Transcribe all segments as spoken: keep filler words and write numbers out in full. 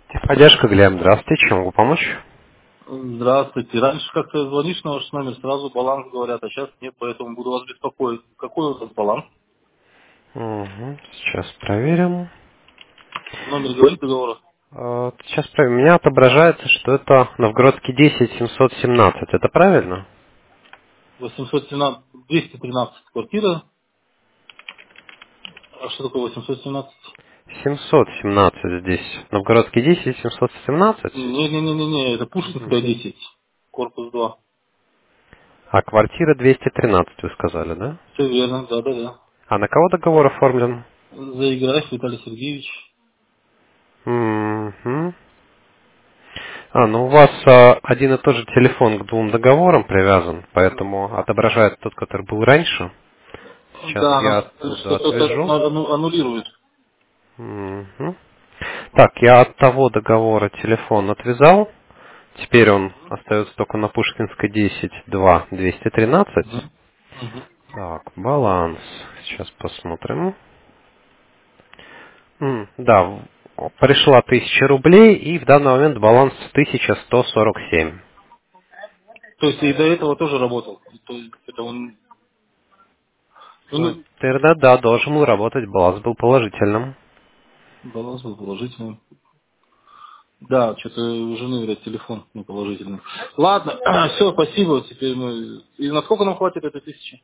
Поддержка, Глеб, здравствуйте, чем могу помочь? Здравствуйте. Раньше как-то звонишь на ваш номер, сразу баланс говорят, а сейчас нет, поэтому буду вас беспокоить. Какой у вас баланс? Угу, сейчас проверим. Номер говорит договора? А, Сейчас проверим. У меня отображается, что это Новгородский десять семьсот семнадцать. Это правильно? восемьсот семнадцать, двести тринадцать квартира. А что такое восемьсот семнадцать? семьсот семнадцать здесь. Новгородский десять семьсот семнадцать. Не-не-не-не, это Мгм. Пушкинская десять, корпус два. А квартира двести тринадцать, вы сказали, да? Все верно, да-да-да. А на кого договор оформлен? Заиграешь, Виталий Сергеевич. Мгм. А, ну у вас а, один и тот же телефон к двум договорам привязан, поэтому отображает тот, который был раньше. Сейчас Да, я нас оттуда что-то отвяжу. ану- аннулирует. Мгм. Так, я от того договора телефон отвязал. Теперь он остается только на Пушкинской десять два двести тринадцать. Мгм. Мгм. Так, баланс. Сейчас посмотрим. М, да, в- пришла тысяча рублей, и в данный момент баланс тысяча сто сорок семь. То есть и до этого тоже работал. То есть это он... Ну, он тогда да, должен был работать, баланс был положительным. баланс был положительный. Да, что-то у жены, говорят, телефон неположительный. Ладно, все, спасибо. Теперь мы... И насколько нам хватит этой тысячи?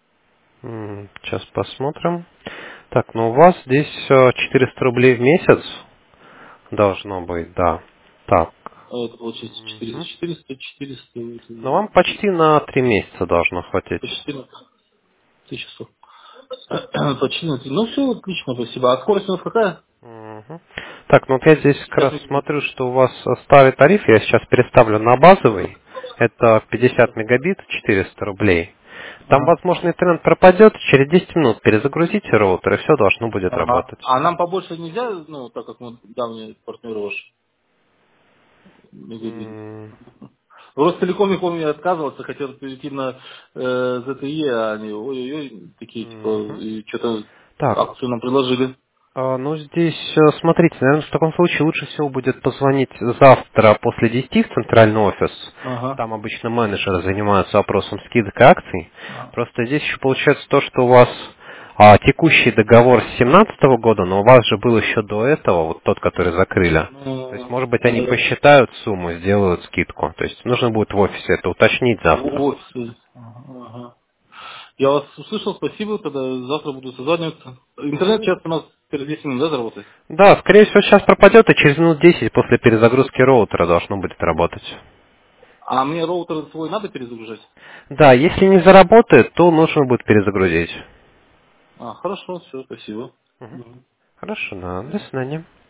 М, Сейчас посмотрим. Так, ну у вас здесь э, четыреста рублей в месяц должно быть, да. Так. А это получается четыреста, Мгм. четыреста, четыреста, Ну, вам это почти на три месяца должно хватить. почти на тысячу сто. Почти на три. Ну все, отлично, спасибо. А скорость у нас какая? Мгм. Так, ну вот я здесь как Сейчас раз мы... смотрю, что у вас э, старый тариф, я сейчас переставлю на базовый. Это пятьдесят мегабит, четыреста рублей. Там, Ага. возможно, интернет пропадет, через десять минут перезагрузите роутер, и все должно будет Ага. работать. А нам побольше нельзя, ну, так как мы давние партнеры ваши, мегабит? М, Ростелеком, я помню, отказывался, хотел перейти на э, зэ тэ е, а они, ой-ой-ой, такие, типа, мгм. и что-то Так, акцию нам предложили. а, ну здесь, э, смотрите, наверное, в таком случае лучше всего будет позвонить завтра после десяти в центральный офис. Ага. Там обычно менеджеры занимаются вопросом скидок и акций. А. Просто здесь еще получается то, что у вас а, текущий договор с семнадцатого года, но у вас же был еще до этого, вот тот, который закрыли. То есть, Ну, может быть, они да. посчитают сумму, сделают скидку. То есть, нужно будет в офисе это уточнить завтра. Вот. Ага. Ага. Я вас услышал, спасибо, тогда завтра буду созваниваться. Интернет Мгм. сейчас у нас через десять минут, да, заработает? Да, скорее всего, сейчас пропадет, и через минут десять после перезагрузки роутера должно будет работать. А мне роутер свой надо перезагружать? Да, если не заработает, то нужно будет перезагрузить. А, хорошо, все, спасибо. Мгм. Мгм. Хорошо, да. До свидания.